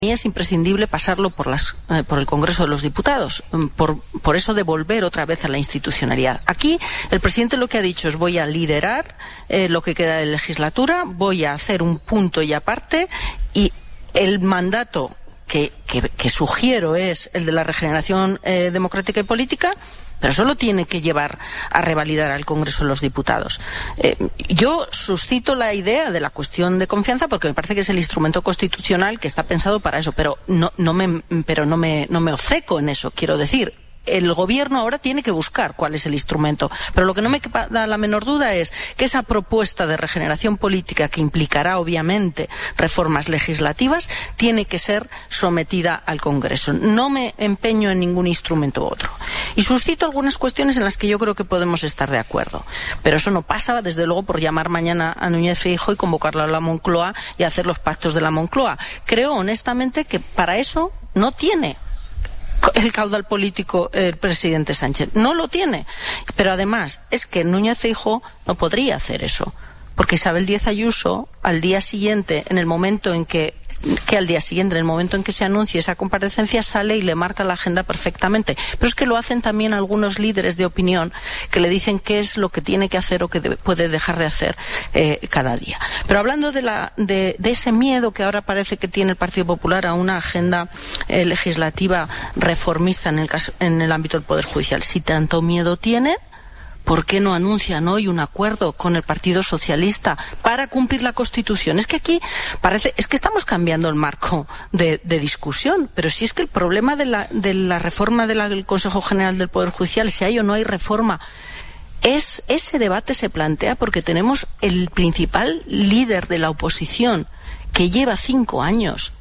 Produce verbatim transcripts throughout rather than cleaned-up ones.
es imprescindible pasarlo por las eh, por el Congreso de los Diputados, por, por eso de volver otra vez a la institucionalidad. Aquí el presidente lo que ha dicho es: voy a liderar eh, lo que queda de legislatura, voy a hacer un punto y aparte, y el mandato que, que, que sugiero es el de la regeneración eh, democrática y política, pero eso lo tiene que llevar a revalidar al Congreso de los Diputados. Eh, yo suscito la idea de la cuestión de confianza porque me parece que es el instrumento constitucional que está pensado para eso, pero no, no me, pero no me, no me obceco en eso, quiero decir. El gobierno ahora tiene que buscar cuál es el instrumento, pero lo que no me da la menor duda es que esa propuesta de regeneración política, que implicará obviamente reformas legislativas, tiene que ser sometida al Congreso. No me empeño en ningún instrumento u otro. Y suscito algunas cuestiones en las que yo creo que podemos estar de acuerdo, pero eso no pasa desde luego por llamar mañana a Núñez Feijóo y convocarlo a la Moncloa y hacer los pactos de la Moncloa. Creo honestamente que para eso no tiene el caudal político el presidente Sánchez. No lo tiene. Pero además es que Núñez Feijóo no podría hacer eso, porque Isabel Díaz Ayuso al día siguiente, en el momento en que que al día siguiente, en el momento en que se anuncie esa comparecencia, sale y le marca la agenda perfectamente. Pero es que lo hacen también algunos líderes de opinión que le dicen qué es lo que tiene que hacer o que debe, puede dejar de hacer eh, cada día. Pero hablando de, la, de, de ese miedo que ahora parece que tiene el Partido Popular a una agenda eh, legislativa reformista en el, caso, en el ámbito del Poder Judicial, si tanto miedo tiene, ¿por qué no anuncian hoy un acuerdo con el Partido Socialista para cumplir la Constitución? Es que aquí parece, es que estamos cambiando el marco de, de discusión, pero si es que el problema de la, de la reforma del Consejo General del Poder Judicial, si hay o no hay reforma, es, ese debate se plantea porque tenemos el principal líder de la oposición que lleva cinco años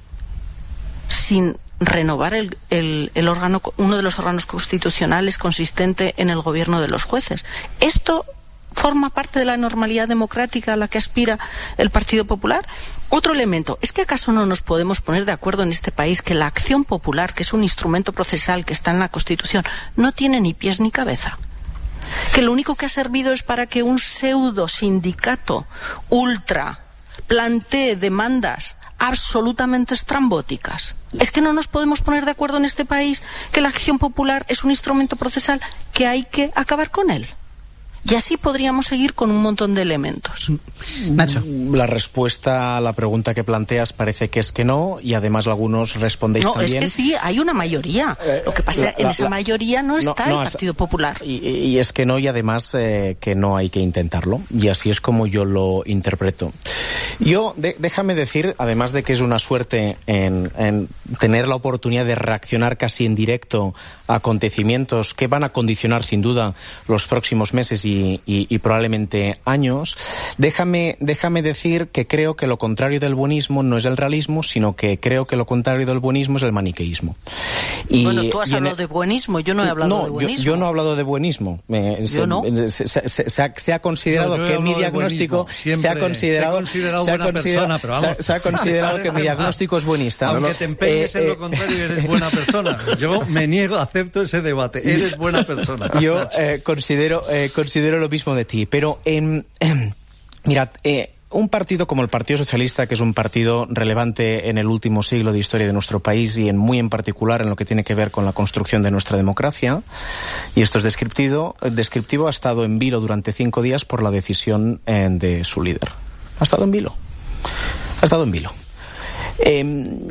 sin renovar el, el, el órgano, uno de los órganos constitucionales consistente en el gobierno de los jueces. Esto forma parte de la normalidad democrática a la que aspira el Partido Popular. Otro elemento, ¿es que acaso no nos podemos poner de acuerdo en este país que la acción popular, que es un instrumento procesal que está en la Constitución, no tiene ni pies ni cabeza? Que lo único que ha servido es para que un pseudo sindicato ultra plantee demandas absolutamente estrambóticas. Es que no nos podemos poner de acuerdo en este país que la acción popular es un instrumento procesal que hay que acabar con él. Y así podríamos seguir con un montón de elementos. Nacho. La respuesta a la pregunta que planteas parece que es que no, y además algunos respondéis no, también. No, es que sí, hay una mayoría. Lo que pasa es que en esa la, mayoría no está no, no, el Partido Popular. Y, y es que no, y además eh, que no hay que intentarlo. Y así es como yo lo interpreto. Yo, de, déjame decir, además de que es una suerte en, en tener la oportunidad de reaccionar casi en directo a acontecimientos que van a condicionar sin duda los próximos meses y Y, y, y probablemente años, déjame, déjame decir que creo que lo contrario del buenismo no es el realismo, sino que creo que lo contrario del buenismo es el maniqueísmo. Y, bueno, tú has hablado el... de buenismo, yo no he hablado no, de buenismo. Yo, yo no he hablado de buenismo. Eh, yo se, no. Se, se, se, se, ha, se ha considerado no, que mi diagnóstico se ha considerado, considerado se ha buena considerado, persona, pero vamos. Se, se ha considerado que mi diagnóstico es buenista. Aunque ¿no? te empeñes eh, en lo contrario, eh, eres buena persona. Yo me niego, acepto ese debate. Eres buena persona. Yo eh, considero, eh, considero lo mismo de ti, pero en, eh, mirad, eh, un partido como el Partido Socialista, que es un partido relevante en el último siglo de historia de nuestro país y en muy en particular en lo que tiene que ver con la construcción de nuestra democracia, y esto es descriptivo, descriptivo ha estado en vilo durante cinco días por la decisión eh, de su líder. Ha estado en vilo. Ha estado en vilo. Eh,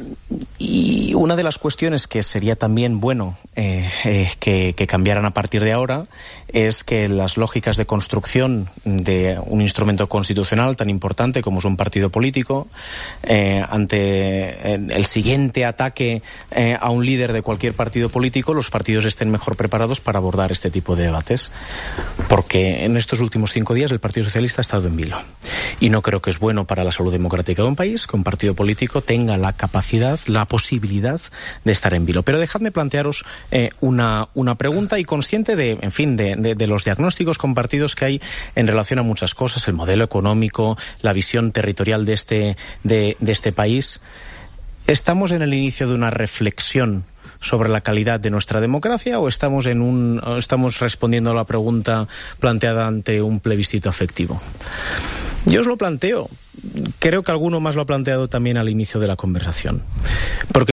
y una de las cuestiones que sería también bueno eh, eh, que, que cambiaran a partir de ahora es que las lógicas de construcción de un instrumento constitucional tan importante como es un partido político, eh, ante el siguiente ataque eh, a un líder de cualquier partido político, los partidos estén mejor preparados para abordar este tipo de debates. Porque en estos últimos cinco días el Partido Socialista ha estado en vilo. Y no creo que es bueno para la salud democrática de un país que un partido político tenga la capacidad, la posibilidad de estar en vilo. Pero dejadme plantearos eh, una, una pregunta y consciente de, en fin, de, de, de los diagnósticos compartidos que hay en relación a muchas cosas, el modelo económico, la visión territorial de este, de, de este país. ¿Estamos en el inicio de una reflexión sobre la calidad de nuestra democracia o estamos en un, estamos respondiendo a la pregunta planteada ante un plebiscito afectivo? Yo os lo planteo. Creo que alguno más lo ha planteado también al inicio de la conversación. Porque